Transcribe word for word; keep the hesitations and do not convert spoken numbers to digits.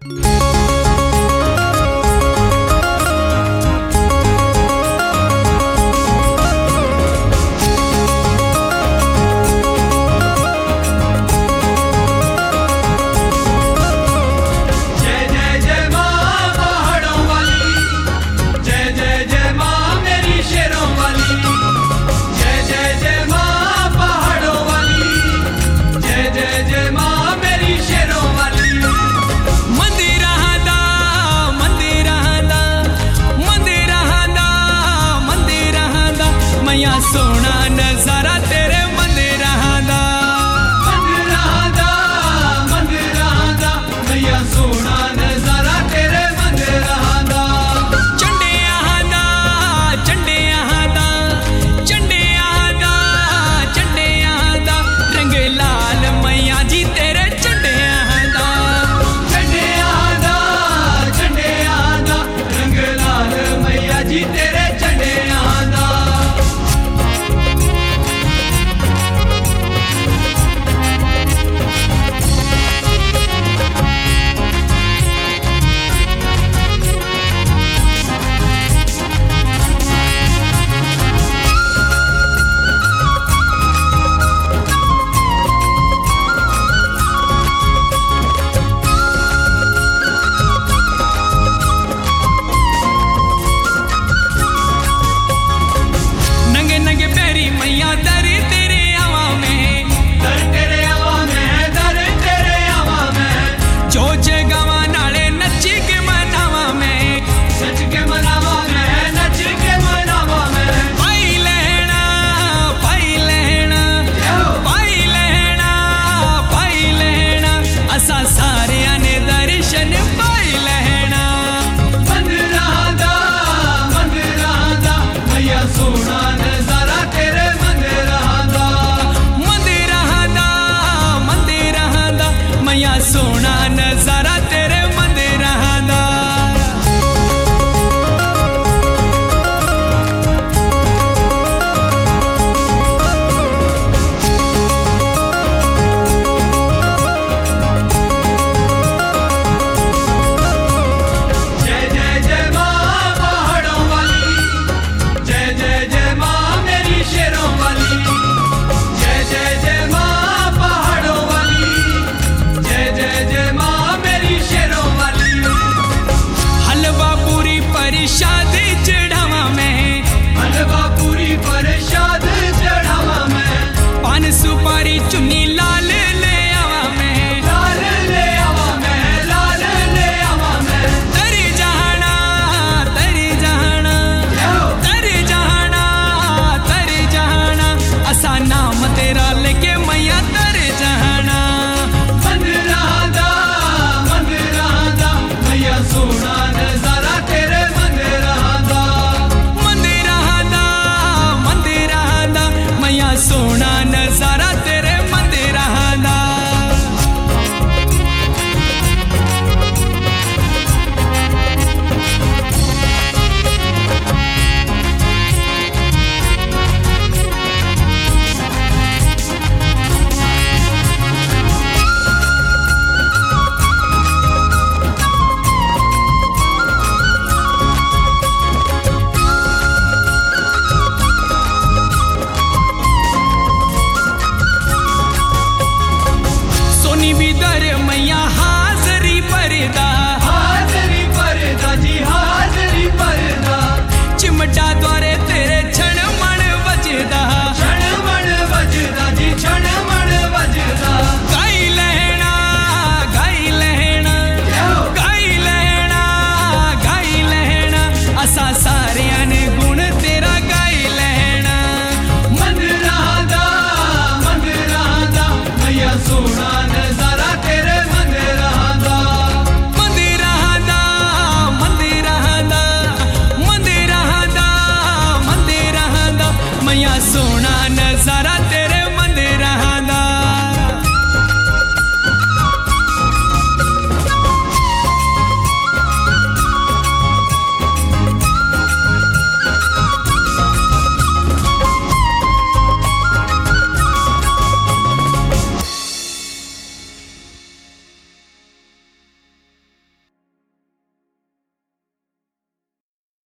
सोना नजारा तेरे मंदिरां दा मंदिरां दा मंदिरां दा मैया सोना नजारा तेरे मंदिरां दा झंडियां दा झंडियां दा झंडियां दा झंडियां दा रंग लाल मैया जी तेरे झंडियां दा झंडियां दा झंडियां दा रंग लाल मैया जी तेरे झंडियां दा। मैया दर तेरे आवा में दर तेरे आवा में दर तेरे आवा में जो जगावा नाले नच के मनावा में नच के मनावा में नच के मनावा में पाई लेना पाई लेना पाई लेना पाई लेना असा सारे ने दर्शन पाई लेना मंदिरां दा मंदिरां दा मैया सोना नजारा तेरे मैया सोना नजारा तेरे मंदिरां दा। जय जय जय माँ पहाड़ों वाली जय जय जय माँ मेरी शेरों वाली जय जय जय माँ पहाड़ों वाली जय जय जय माँ मेरी शेरों वाली। हलवा पूरी प्रसाद चढ़ावा में हलवा पूरी प्रसाद चढ़ावा में पान सुपारी चुन्नी लाल ले आवा में लाल ले आवा में लाल ले आवा में तर जाना तर जाना तर जाना तर जाना असा नाम तेरा लेके मैया तर जाना मंदिरां दा मंदिरां दा मैया सोना नजारा तेरे मंदिरां दा मंदिरां दा मंदिरां दा मैया सोना नजारा तेरे मंदिरां दा। सोनी भी दर मैया